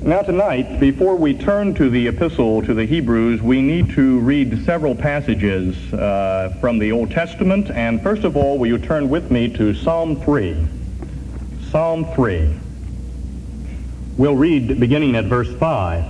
Now tonight, before we turn to the epistle to the Hebrews, we need to read several passages from the Old Testament. And first of all, will you turn with me to Psalm 3? Psalm 3. We'll read beginning at verse 5.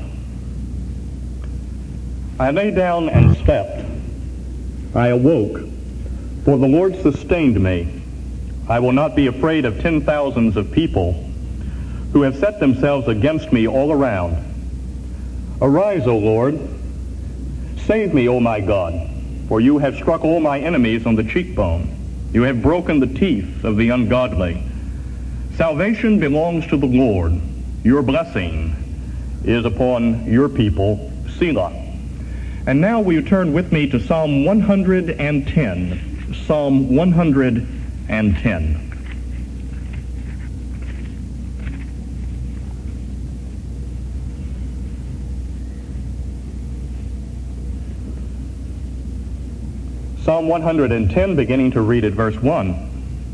I lay down and slept. I awoke, for the Lord sustained me. I will not be afraid of 10,000s of people who have set themselves against me all around. Arise, O Lord. Save me, O my God, for you have struck all my enemies on the cheekbone. You have broken the teeth of the ungodly. Salvation belongs to the Lord. Your blessing is upon your people, Selah. And now will you turn with me to Psalm 110. Psalm 110. Psalm 110, beginning to read at verse 1.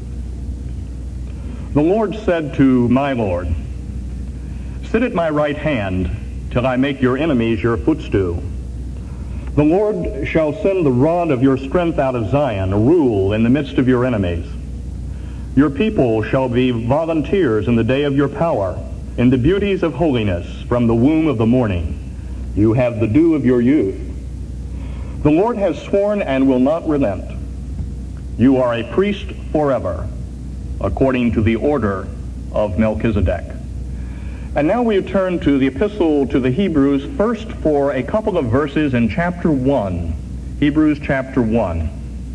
The Lord said to my Lord, sit at my right hand till I make your enemies your footstool. The Lord shall send the rod of your strength out of Zion, rule in the midst of your enemies. Your people shall be volunteers in the day of your power, in the beauties of holiness from the womb of the morning. You have the dew of your youth. The Lord has sworn and will not relent. You are a priest forever, according to the order of Melchizedek. And now we turn to the epistle to the Hebrews, first for a couple of verses in chapter 1. Hebrews chapter 1.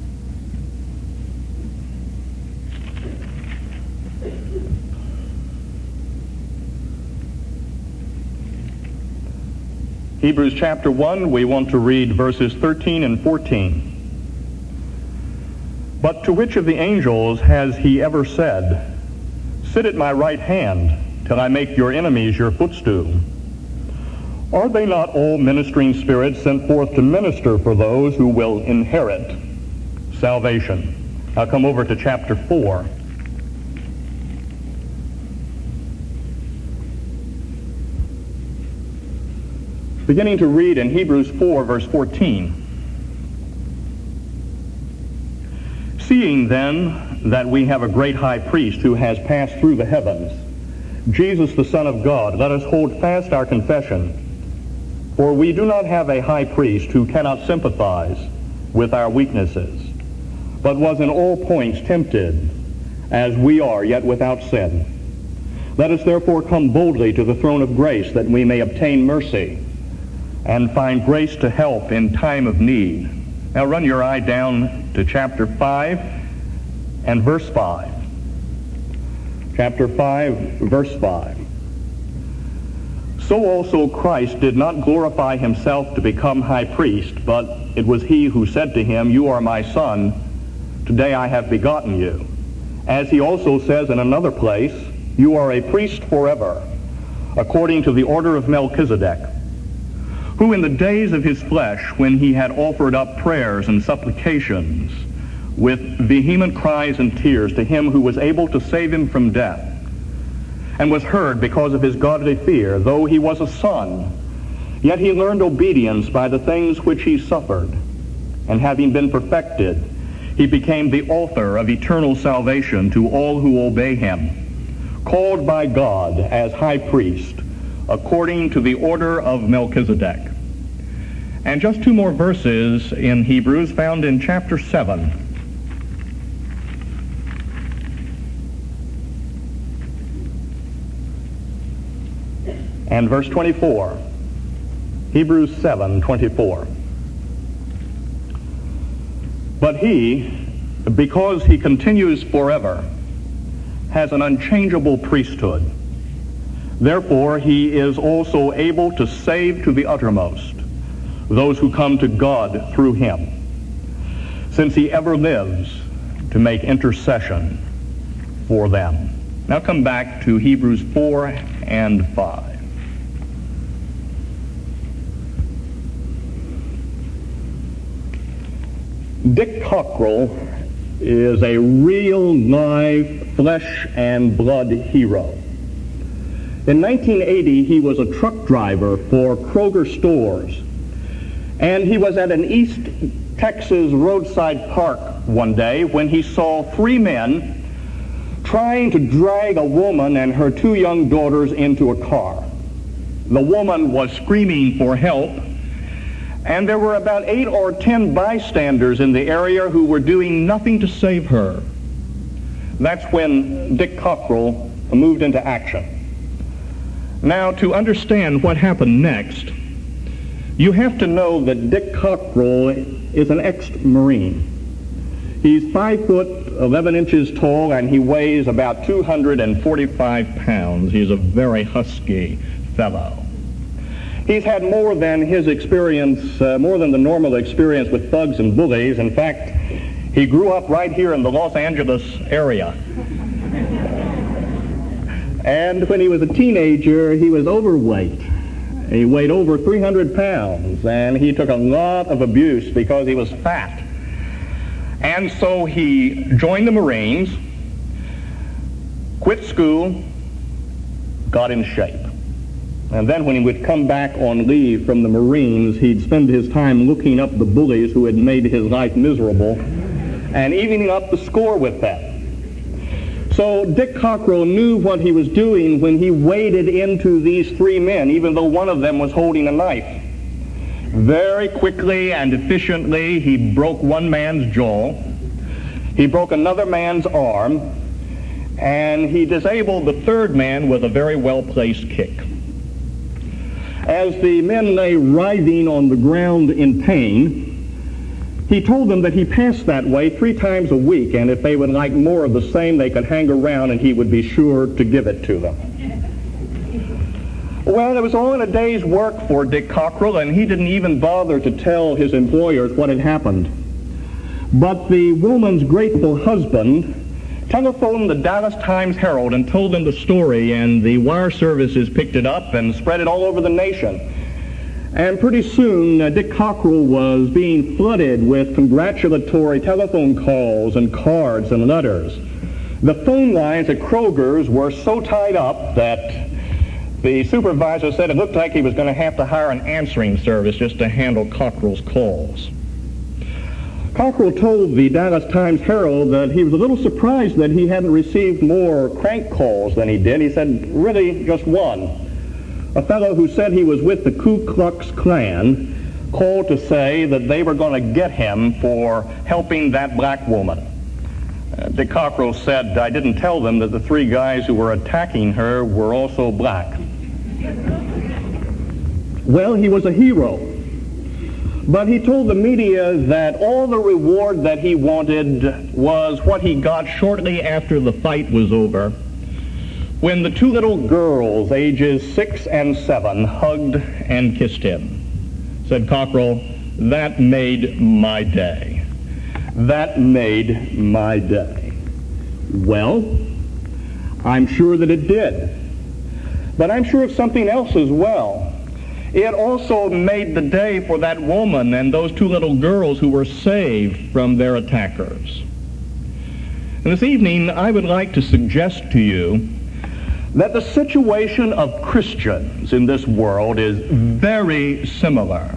Hebrews chapter 1, we want to read verses 13 and 14. But to which of the angels has he ever said, sit at my right hand till I make your enemies your footstool? Are they not all ministering spirits sent forth to minister for those who will inherit salvation? I'll come over to chapter 4. Beginning to read in Hebrews 4, verse 14. Seeing then that we have a great high priest who has passed through the heavens, Jesus the Son of God, let us hold fast our confession. For we do not have a high priest who cannot sympathize with our weaknesses, but was in all points tempted as we are, yet without sin. Let us therefore come boldly to the throne of grace, that we may obtain mercy and find grace to help in time of need. Now run your eye down to chapter 5 and verse 5. Chapter 5, verse 5. So also Christ did not glorify himself to become high priest, but it was he who said to him, you are my son, today I have begotten you. As he also says in another place, you are a priest forever, according to the order of Melchizedek, who in the days of his flesh, when he had offered up prayers and supplications with vehement cries and tears to him who was able to save him from death, and was heard because of his godly fear, though he was a son, yet he learned obedience by the things which he suffered, and having been perfected, he became the author of eternal salvation to all who obey him, called by God as high priest, according to the order of Melchizedek. And just two more verses in Hebrews found in chapter 7. And verse 24. Hebrews 7:24. But he, because he continues forever, has an unchangeable priesthood. Therefore, he is also able to save to the uttermost those who come to God through him, since he ever lives to make intercession for them. Now come back to Hebrews 4 and 5. Dick Cockrell is a real live flesh and blood hero. In 1980, he was a truck driver for Kroger stores. And he was at an East Texas roadside park one day when he saw three men trying to drag a woman and her two young daughters into a car. The woman was screaming for help, and there were about 8 or 10 bystanders in the area who were doing nothing to save her. That's when Dick Cockrell moved into action. Now, to understand what happened next, you have to know that Dick Cockrell is an ex-Marine. He's 5 foot 11 inches tall, and he weighs about 245 pounds. He's a very husky fellow. He's had more than his experience, more than the normal experience with thugs and bullies. In fact, he grew up right here in the Los Angeles area. And when he was a teenager, he was overweight. He weighed over 300 pounds, and he took a lot of abuse because he was fat. And so he joined the Marines, quit school, got in shape. And then when he would come back on leave from the Marines, he'd spend his time looking up the bullies who had made his life miserable and evening up the score with them. So Dick Cockrell knew what he was doing when he waded into these three men, even though one of them was holding a knife. Very quickly and efficiently, he broke one man's jaw. He broke another man's arm. And he disabled the third man with a very well-placed kick. As the men lay writhing on the ground in pain, he told them that he passed that way 3 times a week, and if they would like more of the same, they could hang around and he would be sure to give it to them. Well, it was all in a day's work for Dick Cockrell, and he didn't even bother to tell his employers what had happened. But the woman's grateful husband telephoned the Dallas Times-Herald and told them the story, and the wire services picked it up and spread it all over the nation. And pretty soon, Dick Cockrell was being flooded with congratulatory telephone calls and cards and letters. The phone lines at Kroger's were so tied up that the supervisor said it looked like he was going to have to hire an answering service just to handle Cockrell's calls. Cockrell told the Dallas Times-Herald that he was a little surprised that he hadn't received more crank calls than he did. He said, really, just one. A fellow who said he was with the Ku Klux Klan called to say that they were going to get him for helping that black woman. Dick Cockrell said, I didn't tell them that the 3 guys who were attacking her were also black. Well, he was a hero. But he told the media that all the reward that he wanted was what he got shortly after the fight was over, when the 2 little girls, ages 6 and 7, hugged and kissed him. Said Cockrell, that made my day. That made my day. Well, I'm sure that it did. But I'm sure of something else as well. It also made the day for that woman and those 2 little girls who were saved from their attackers. And this evening, I would like to suggest to you that the situation of Christians in this world is very similar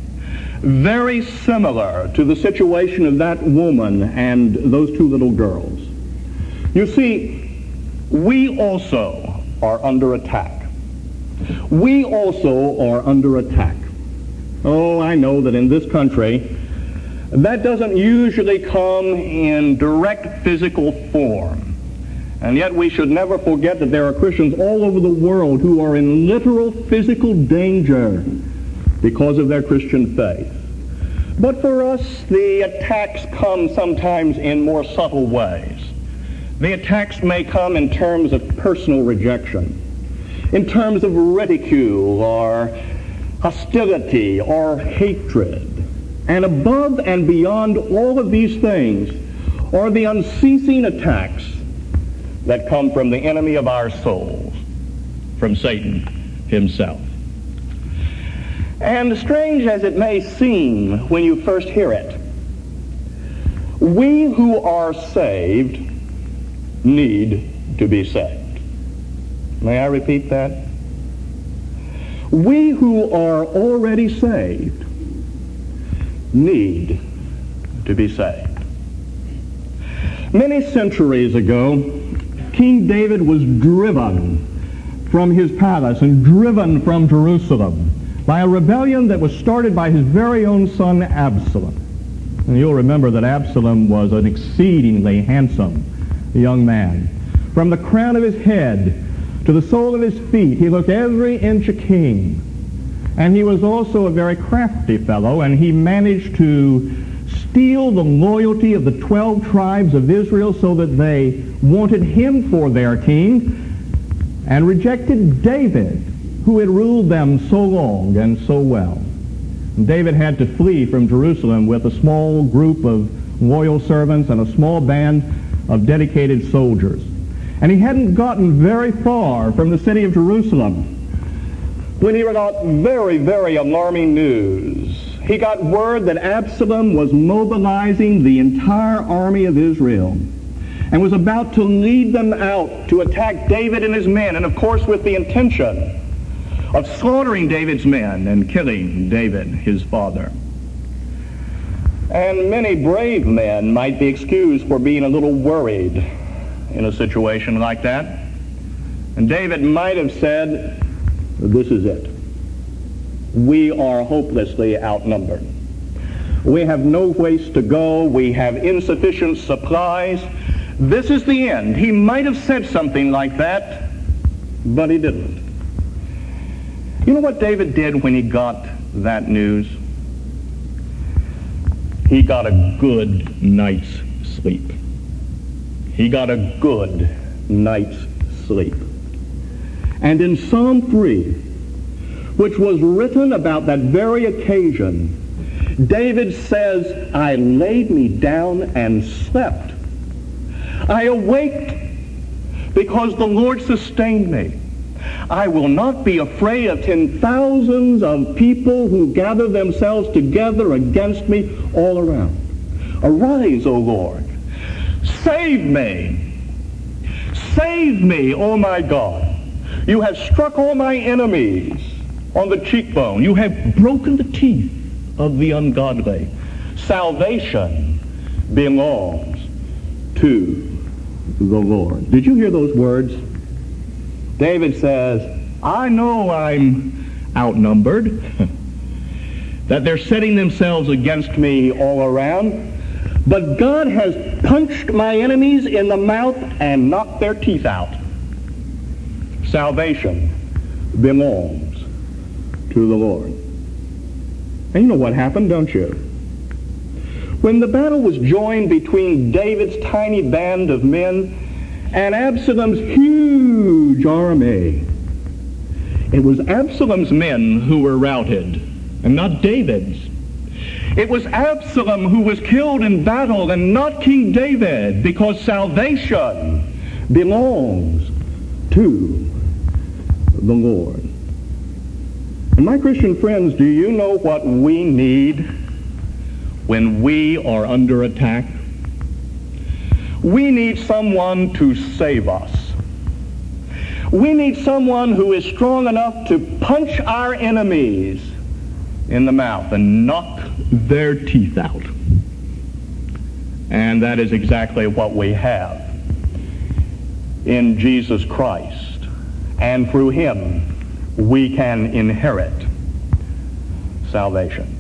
to the situation of that woman and those 2 little girls. You see, we also are under attack. We also are under attack. Oh, I know that in this country, that doesn't usually come in direct physical form. And yet we should never forget that there are Christians all over the world who are in literal physical danger because of their Christian faith. But for us, the attacks come sometimes in more subtle ways. The attacks may come in terms of personal rejection, in terms of ridicule or hostility or hatred. And above and beyond all of these things are the unceasing attacks that come from the enemy of our souls, from Satan himself. And strange as it may seem when you first hear it, we who are saved need to be saved. May I repeat that? We who are already saved need to be saved. Many centuries ago, King David was driven from his palace and driven from Jerusalem by a rebellion that was started by his very own son Absalom. And you'll remember that Absalom was an exceedingly handsome young man. From the crown of his head to the sole of his feet, he looked every inch a king. And he was also a very crafty fellow, and he managed to steal the loyalty of the 12 tribes of Israel so that they wanted him for their king and rejected David, who had ruled them so long and so well. And David had to flee from Jerusalem with a small group of loyal servants and a small band of dedicated soldiers. And he hadn't gotten very far from the city of Jerusalem when he got very, very alarming news. He got word that Absalom was mobilizing the entire army of Israel and was about to lead them out to attack David and his men, and of course with the intention of slaughtering David's men and killing David, his father. And many brave men might be excused for being a little worried in a situation like that. And David might have said, this is it. We are hopelessly outnumbered. We have no place to go. We have insufficient supplies. This is the end. He might have said something like that, but he didn't. You know what David did when he got that news? He got a good night's sleep. He got a good night's sleep. And in Psalm 3, which was written about that very occasion, David says, I laid me down and slept. I awaked because the Lord sustained me. I will not be afraid of 10,000s of people who gather themselves together against me all around. Arise, O Lord. Save me. Save me, O my God. You have struck all my enemies on the cheekbone. You have broken the teeth of the ungodly. Salvation belongs to the Lord. Did you hear those words? David says, I know I'm outnumbered, that they're setting themselves against me all around, but God has punched my enemies in the mouth and knocked their teeth out. Salvation belongs to the Lord. And you know what happened, don't you? When the battle was joined between David's tiny band of men and Absalom's huge army, it was Absalom's men who were routed, and not David's. It was Absalom who was killed in battle, and not King David, because salvation belongs to the Lord. And my Christian friends, do you know what we need when we are under attack? We need someone to save us. We need someone who is strong enough to punch our enemies in the mouth and knock their teeth out. And that is exactly what we have in Jesus Christ. And through him, we can inherit salvation.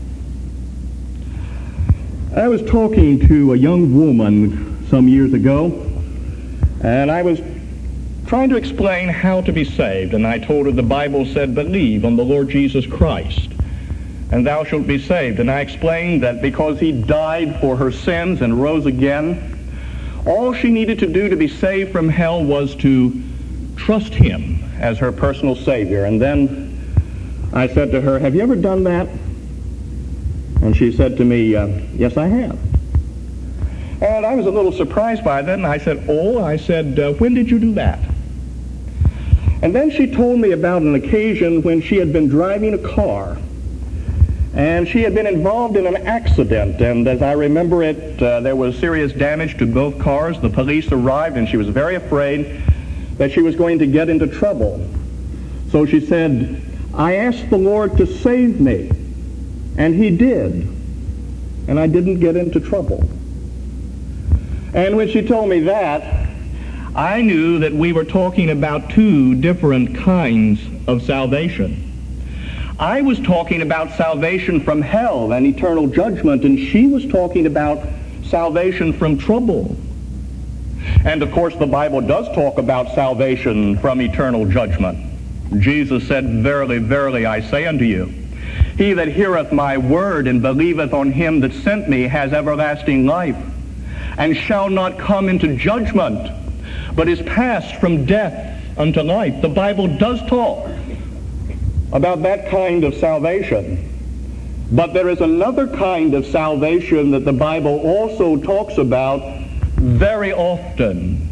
I was talking to a young woman some years ago, and I was trying to explain how to be saved. And I told her the Bible said, believe on the Lord Jesus Christ, and thou shalt be saved. And I explained that because he died for her sins and rose again, all she needed to do to be saved from hell was to trust him as her personal Savior. And then I said to her, have you ever done that? And she said to me, yes, I have. And I was a little surprised by that, and I said, when did you do that? And then she told me about an occasion when she had been driving a car, and she had been involved in an accident, and as I remember it, there was serious damage to both cars. The police arrived, and she was very afraid that she was going to get into trouble. So she said, I asked the Lord to save me, and he did, and I didn't get into trouble. And when she told me that, I knew that we were talking about two different kinds of salvation. I was talking about salvation from hell and eternal judgment, and she was talking about salvation from trouble. And of course, the Bible does talk about salvation from eternal judgment. Jesus said, Verily, verily, I say unto you, he that heareth my word and believeth on him that sent me has everlasting life, and shall not come into judgment, but is passed from death unto life. The Bible does talk about that kind of salvation. But there is another kind of salvation that the Bible also talks about very often,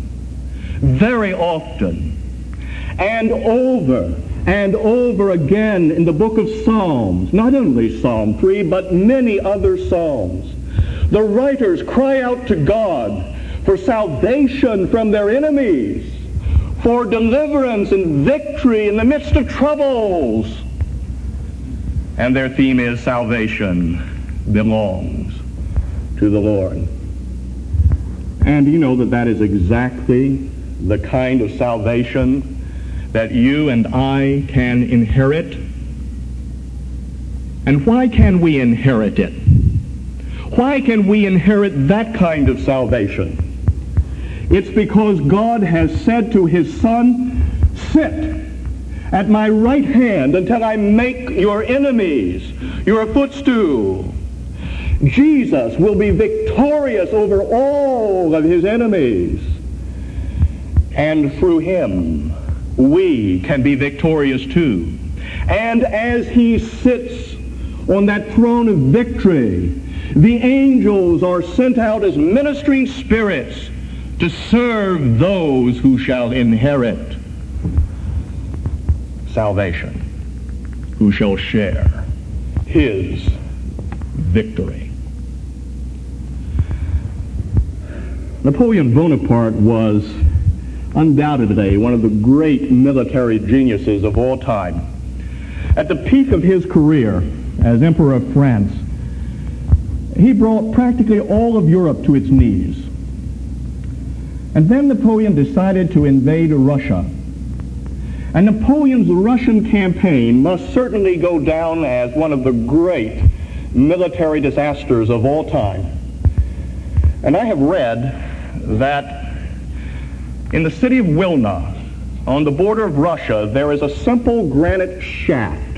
and over again in the book of Psalms. Not only Psalm 3, but many other Psalms. The writers cry out to God for salvation from their enemies, for deliverance and victory in the midst of troubles. And their theme is salvation belongs to the Lord. And you know that is exactly the kind of salvation that you and I can inherit. And why can we inherit it? Why can we inherit that kind of salvation? It's because God has said to his Son, sit at my right hand until I make your enemies your footstool. Jesus will be victorious over all of his enemies. And through him, we can be victorious too. And as he sits on that throne of victory, the angels are sent out as ministering spirits to serve those who shall inherit salvation, who shall share his victory. Napoleon Bonaparte was undoubtedly one of the great military geniuses of all time. At the peak of his career as Emperor of France, he brought practically all of Europe to its knees. And then Napoleon decided to invade Russia. And Napoleon's Russian campaign must certainly go down as one of the great military disasters of all time. And I have read that in the city of Wilna, on the border of Russia, there is a simple granite shaft.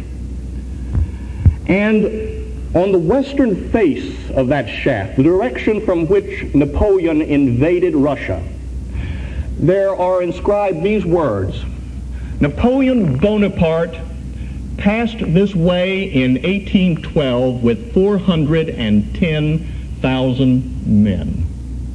And on the western face of that shaft, the direction from which Napoleon invaded Russia, there are inscribed these words: Napoleon Bonaparte passed this way in 1812 with 410,000 men.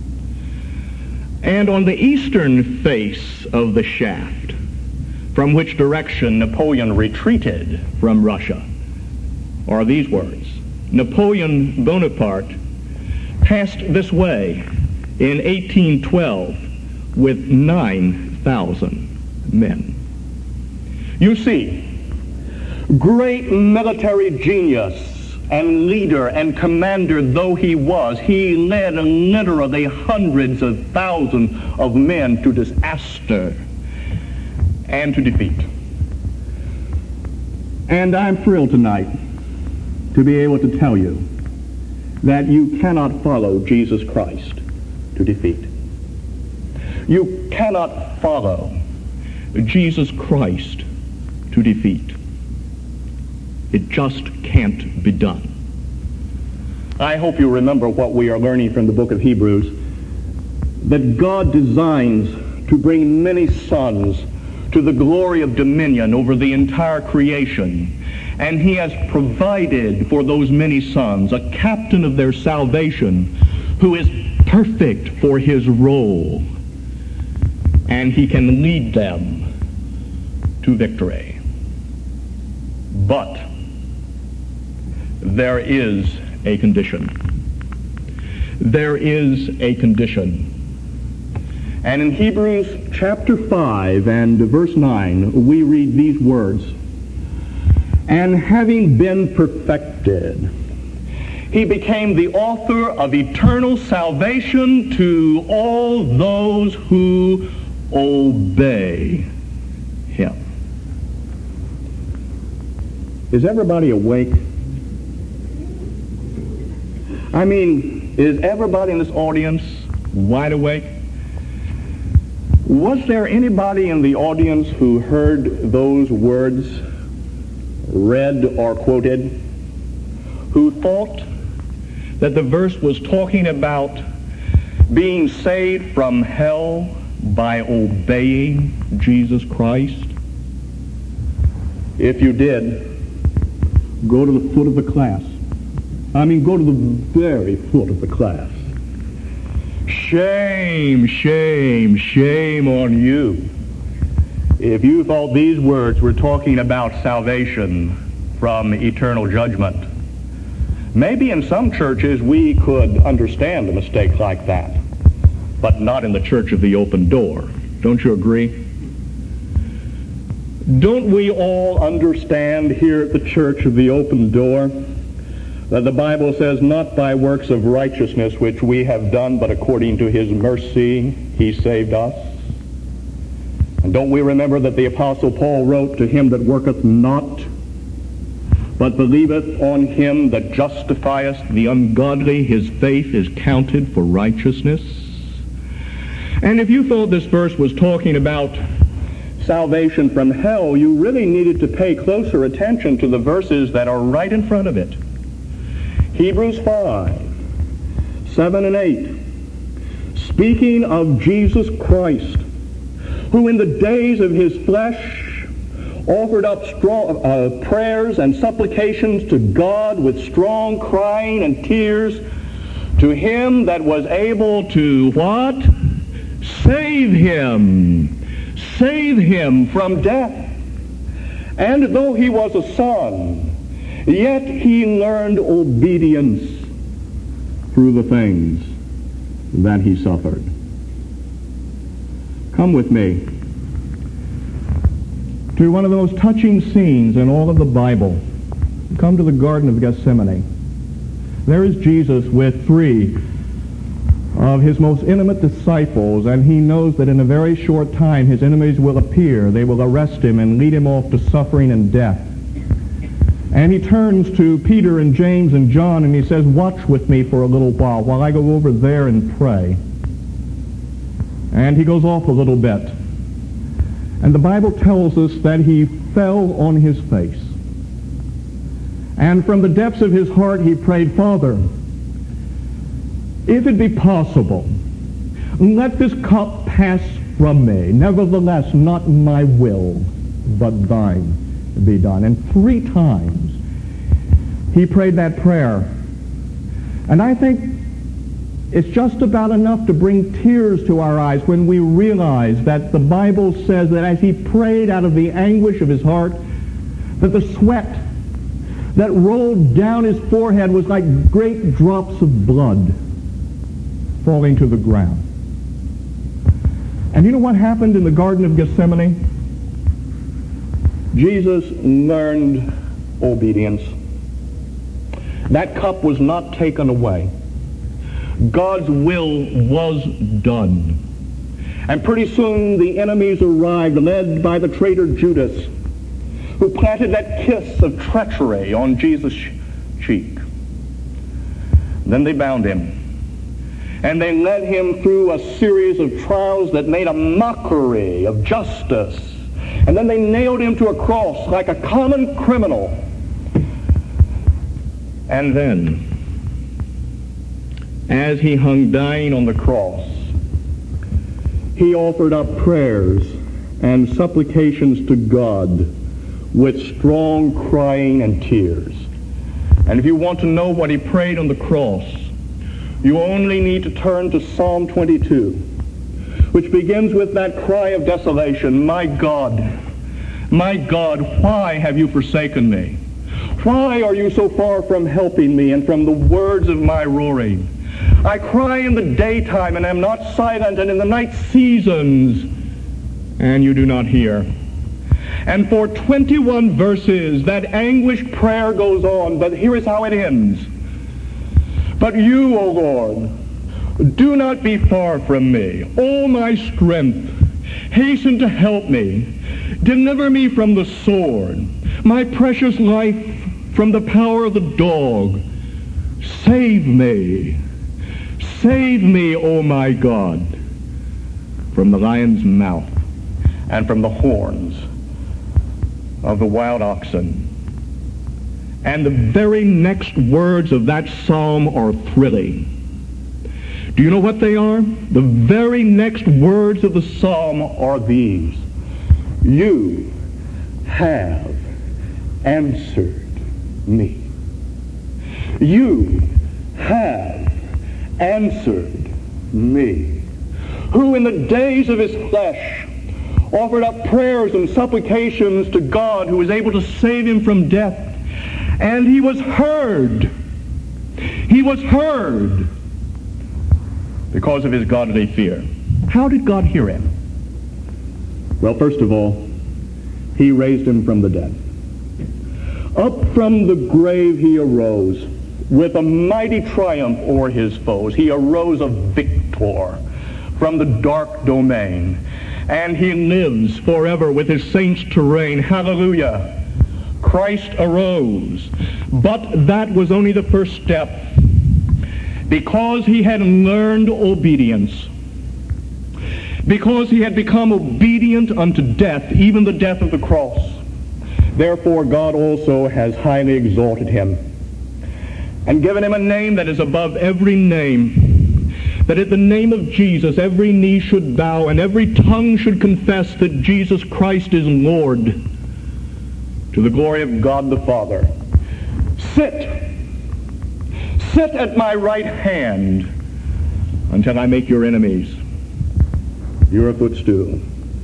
And on the eastern face of the shaft, from which direction Napoleon retreated from Russia, are these words: Napoleon Bonaparte passed this way in 1812 with 9,000 men. You see, great military genius and leader and commander though he was, he led literally hundreds of thousands of men to disaster and to defeat. And I'm thrilled tonight to be able to tell you that you cannot follow Jesus Christ to defeat. You cannot follow Jesus Christ to defeat. It just can't be done. I hope you remember what we are learning from the book of Hebrews, that God designs to bring many sons to the glory of dominion over the entire creation. And he has provided for those many sons a captain of their salvation who is perfect for his role. And he can lead them to victory. But there is a condition. There is a condition. And in Hebrews chapter 5 and verse 9, we read these words, "And having been perfected, he became the author of eternal salvation to all those who obey him." Is everybody awake? I mean, is everybody in this audience wide awake? Was there anybody in the audience who heard those words read or quoted who thought that the verse was talking about being saved from hell by obeying Jesus Christ? If you did, go to the foot of the class. Go to the very foot of the class. Shame, shame, shame on you if you thought these words were talking about salvation from eternal judgment. Maybe in some churches we could understand a mistake like that, but not in the Church of the Open Door. Don't you agree? Don't we all understand here at the Church of the Open Door that the Bible says, "Not by works of righteousness which we have done, but according to his mercy he saved us"? And don't we remember that the Apostle Paul wrote, "To him that worketh not, but believeth on him that justifieth the ungodly, his faith is counted for righteousness"? And if you thought this verse was talking about salvation from hell, you really needed to pay closer attention to the verses that are right in front of it. Hebrews 5, 7 and 8, speaking of Jesus Christ, who in the days of his flesh offered up strong prayers and supplications to God with strong crying and tears, to him that was able to what? Save him from death. And though he was a son, yet he learned obedience through the things that he suffered. Come with me to one of the most touching scenes in all of the Bible. Come to the Garden of Gethsemane. There is Jesus with three of his most intimate disciples, and he knows that in a very short time his enemies will appear. They will arrest him and lead him off to suffering and death. And he turns to Peter and James and John and he says, "Watch with me for a little while I go over there and pray." And he goes off a little bit. And the Bible tells us that he fell on his face. And from the depths of his heart he prayed, "Father, if it be possible, let this cup pass from me. Nevertheless, not my will, but thine be done." And 3 times he prayed that prayer. And I think it's just about enough to bring tears to our eyes when we realize that the Bible says that as he prayed out of the anguish of his heart, that the sweat that rolled down his forehead was like great drops of blood falling to the ground. And you know what happened in the Garden of Gethsemane? Jesus learned obedience. That cup was not taken away. God's will was done. And pretty soon the enemies arrived, led by the traitor Judas, who planted that kiss of treachery on Jesus' cheek. Then they bound him. And they led him through a series of trials that made a mockery of justice. And then they nailed him to a cross like a common criminal. And then, as he hung dying on the cross, he offered up prayers and supplications to God with strong crying and tears. And if you want to know what he prayed on the cross, you only need to turn to Psalm 22, which begins with that cry of desolation, my God, why have you forsaken me? Why are you so far from helping me and from the words of my roaring? I cry in the daytime and am not silent, and in the night seasons, and you do not hear. And for 21 verses, that anguished prayer goes on, but here is how it ends. But you, O Lord, do not be far from me. O my strength, hasten to help me. Deliver me from the sword, my precious life from the power of the dog. Save me, O my God, from the lion's mouth and from the horns of the wild oxen. And the very next words of that psalm are thrilling. Do you know what they are? The very next words of the psalm are these. You have answered me. You have answered me. Who in the days of his flesh offered up prayers and supplications to God, who was able to save him from death. And he was heard. He was heard because of his godly fear. How did God hear him? Well, first of all, he raised him from the dead. Up from the grave he arose with a mighty triumph o'er his foes. He arose a victor from the dark domain. And he lives forever with his saints to reign. Hallelujah. Christ arose. But that was only the first step. Because he had learned obedience. Because he had become obedient unto death, even the death of the cross. Therefore God also has highly exalted him and given him a name that is above every name, that at the name of Jesus every knee should bow and every tongue should confess that Jesus Christ is Lord, to the glory of God the Father. Sit at my right hand until I make your enemies your footstool.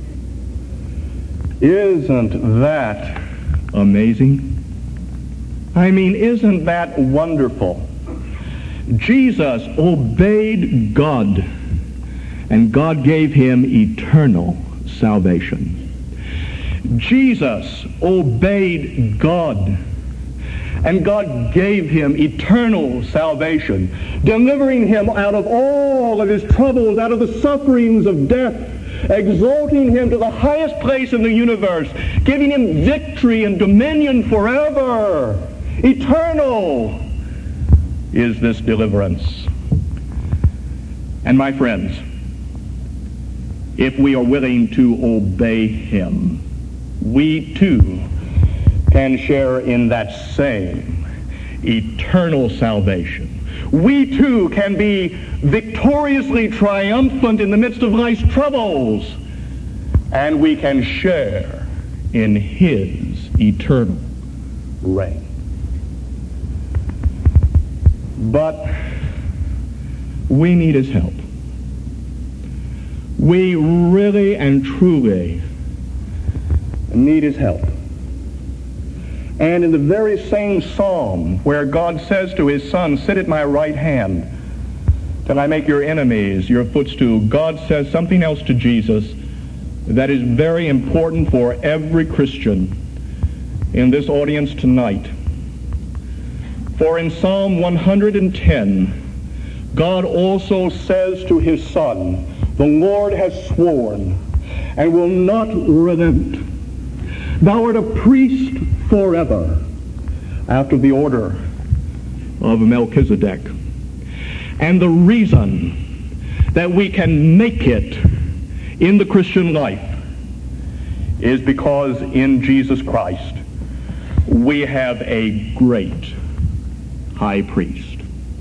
Isn't that amazing? I mean, isn't that wonderful? Jesus obeyed God, and God gave him eternal salvation. Jesus obeyed God, and God gave him eternal salvation, delivering him out of all of his troubles, out of the sufferings of death, exalting him to the highest place in the universe, giving him victory and dominion forever. Eternal is this deliverance. And my friends, if we are willing to obey him, we too can share in that same eternal salvation. We too can be victoriously triumphant in the midst of life's troubles, and we can share in his eternal reign. But we need his help. We really and truly need his help. And in the very same psalm where God says to his son, sit at my right hand till I make your enemies your footstool, God says something else to Jesus that is very important for every Christian in this audience tonight. For in Psalm 110, God also says to his son, the Lord has sworn and will not relent. Thou art a priest forever, after the order of Melchizedek. And the reason that we can make it in the Christian life is because in Jesus Christ we have a great high priest.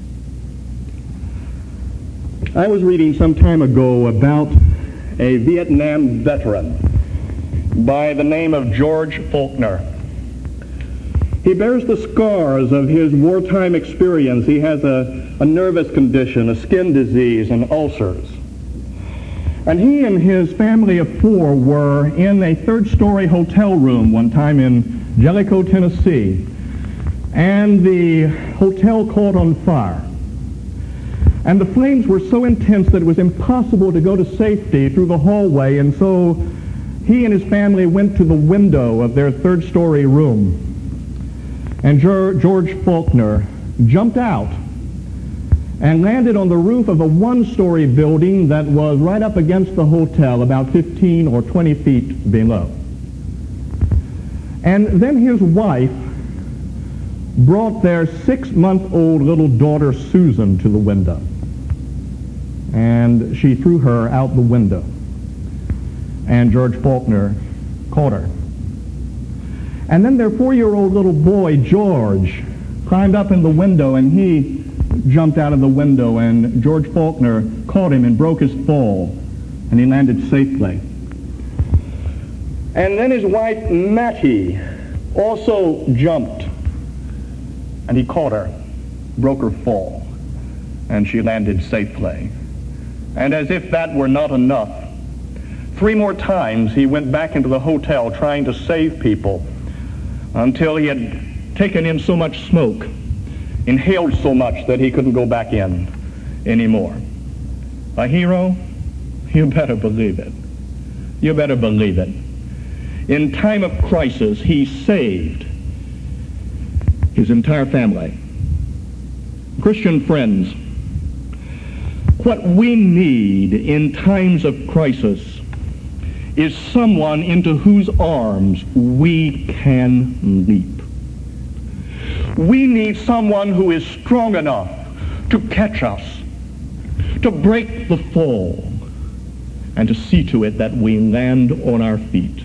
I was reading some time ago about a Vietnam veteran by the name of George Faulkner. He bears the scars of his wartime experience. He has a nervous condition, a skin disease, and ulcers. And he and his family of four were in a third-story hotel room one time in Jellicoe, Tennessee. And the hotel caught on fire. And the flames were so intense that it was impossible to go to safety through the hallway, and so he and his family went to the window of their third-story room. And George Faulkner jumped out and landed on the roof of a one-story building that was right up against the hotel, about 15 or 20 feet below. And then his wife brought their 6-month-old little daughter, Susan, to the window. And she threw her out the window. And George Faulkner caught her. And then their 4-year-old little boy, George, climbed up in the window, and he jumped out of the window, and George Faulkner caught him and broke his fall, and he landed safely. And then his wife, Mattie, also jumped, and he caught her, broke her fall, and she landed safely. And as if that were not enough, 3 more times he went back into the hotel trying to save people until he had taken in so much smoke, inhaled so much that he couldn't go back in anymore. A hero? You better believe it. You better believe it. In time of crisis, he saved his entire family. Christian friends, what we need in times of crisis is someone into whose arms we can leap. We need someone who is strong enough to catch us, to break the fall, and to see to it that we land on our feet.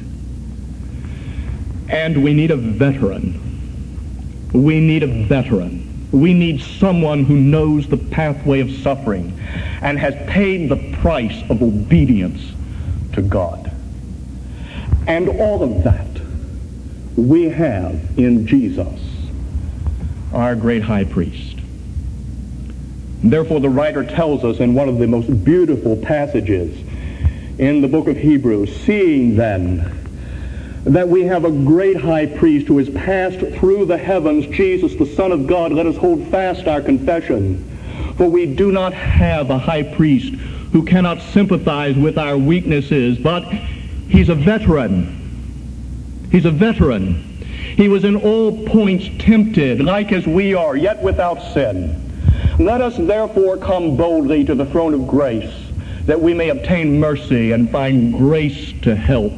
And we need a veteran. We need a veteran. We need someone who knows the pathway of suffering and has paid the price of obedience to God. And all of that we have in Jesus, our great high priest. Therefore, the writer tells us in one of the most beautiful passages in the book of Hebrews, seeing then that we have a great high priest who has passed through the heavens, Jesus, the Son of God, let us hold fast our confession. For we do not have a high priest who cannot sympathize with our weaknesses, but he's a veteran. He's a veteran. He was in all points tempted, like as we are, yet without sin. Let us therefore come boldly to the throne of grace, that we may obtain mercy and find grace to help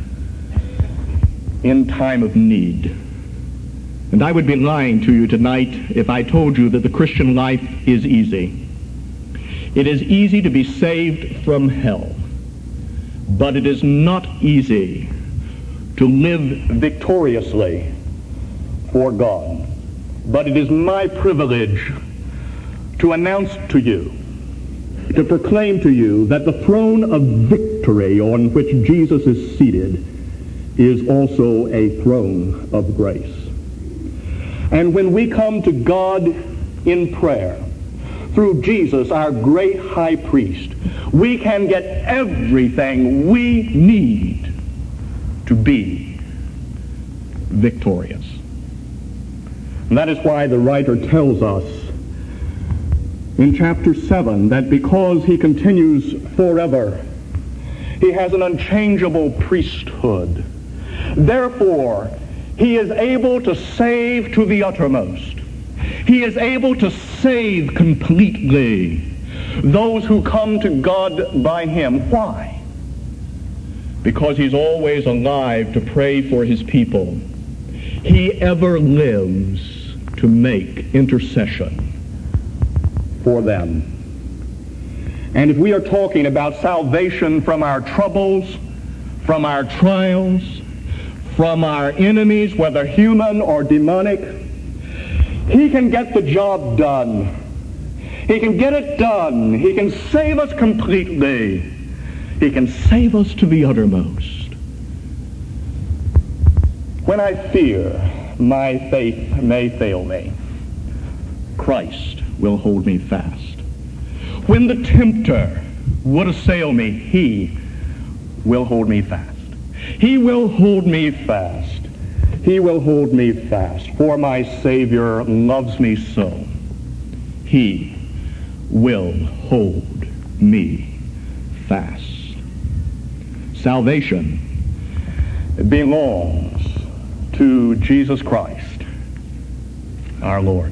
in time of need. And I would be lying to you tonight if I told you that the Christian life is easy. It is easy to be saved from hell, but it is not easy to live victoriously for God. But it is my privilege to announce to you, to proclaim to you, that the throne of victory on which Jesus is seated is also a throne of grace. And when we come to God in prayer, through Jesus, our great high priest, we can get everything we need to be victorious. And that is why the writer tells us in chapter 7 that because he continues forever, he has an unchangeable priesthood. Therefore, he is able to save to the uttermost. He is able to save completely those who come to God by him. Why? Because he's always alive to pray for his people. He ever lives to make intercession for them. And if we are talking about salvation from our troubles, from our trials, from our enemies, whether human or demonic, he can get the job done. He can get it done. He can save us completely. He can save us to the uttermost. When I fear my faith may fail me, Christ will hold me fast. When the tempter would assail me, he will hold me fast. He will hold me fast. He will hold me fast. For my Savior loves me so. He will hold me fast. Salvation belongs to Jesus Christ, our Lord.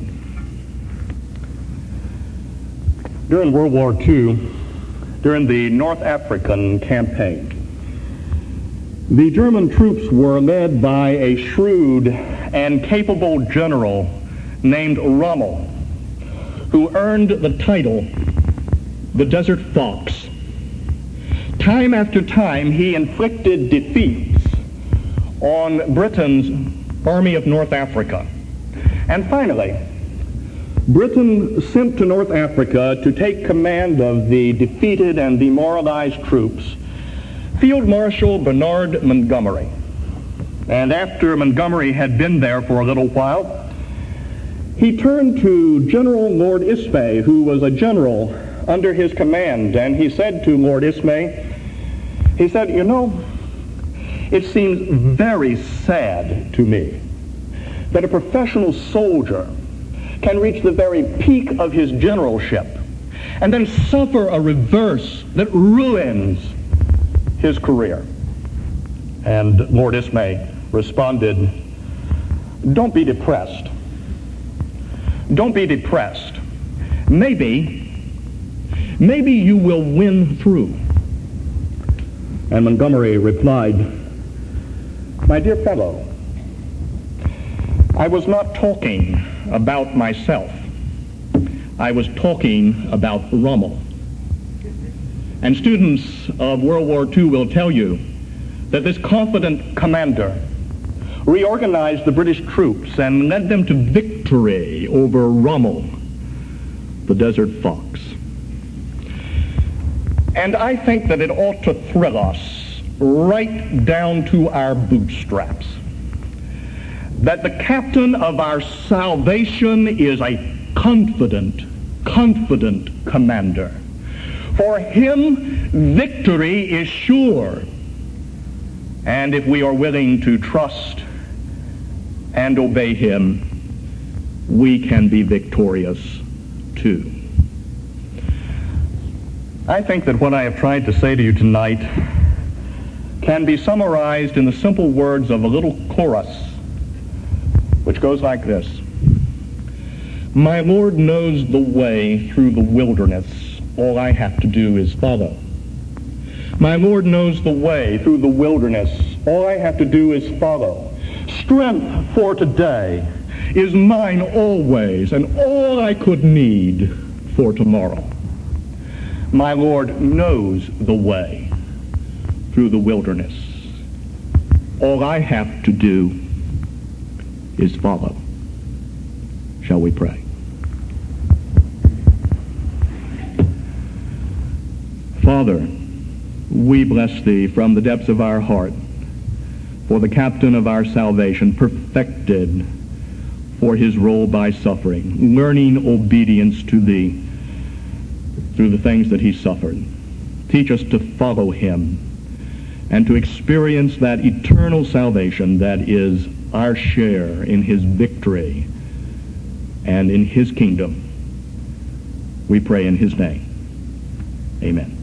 During World War II, during the North African campaign, the German troops were led by a shrewd and capable general named Rommel, who earned the title the Desert Fox. Time after time, he inflicted defeats on Britain's Army of North Africa. And finally, Britain sent to North Africa to take command of the defeated and demoralized troops Field Marshal Bernard Montgomery. And after Montgomery had been there for a little while, he turned to General Lord Ismay, who was a general under his command, and he said to Lord Ismay, he said, "You know, it seems very sad to me that a professional soldier can reach the very peak of his generalship and then suffer a reverse that ruins his career." And Lord Ismay responded, "Don't be depressed. Don't be depressed. Maybe you will win through." And Montgomery replied, "My dear fellow, I was not talking about myself. I was talking about Rommel." And students of World War II will tell you that this confident commander reorganized the British troops and led them to victory over Rommel, the Desert Fox. And I think that it ought to thrill us right down to our bootstraps that the captain of our salvation is a confident commander. For him, victory is sure. And if we are willing to trust and obey him, we can be victorious too. I think that what I have tried to say to you tonight can be summarized in the simple words of a little chorus, which goes like this. My Lord knows the way through the wilderness. All I have to do is follow. My Lord knows the way through the wilderness. All I have to do is follow. Strength for today is mine always, and all I could need for tomorrow. My Lord knows the way through the wilderness. All I have to do is follow. Shall we pray? Father, we bless thee from the depths of our heart for the captain of our salvation, perfected for his role by suffering, learning obedience to thee through the things that he suffered. Teach us to follow him and to experience that eternal salvation that is our share in his victory and in his kingdom. We pray in his name. Amen.